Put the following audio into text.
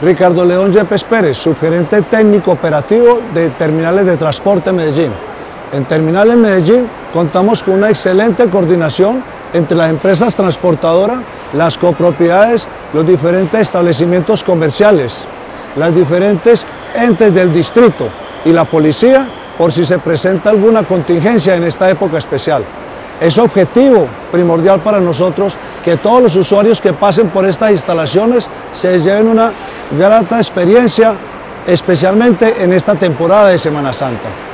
Ricardo León Yepes Pérez, subgerente técnico operativo de Terminales de Transporte Medellín. En Terminales Medellín contamos con una excelente coordinación entre las empresas transportadoras, las copropiedades, los diferentes establecimientos comerciales, las diferentes entes del distrito y la policía por si se presenta alguna contingencia en esta época especial. Es objetivo primordial para nosotros que todos los usuarios que pasen por estas instalaciones se lleven una grata experiencia, especialmente en esta temporada de Semana Santa.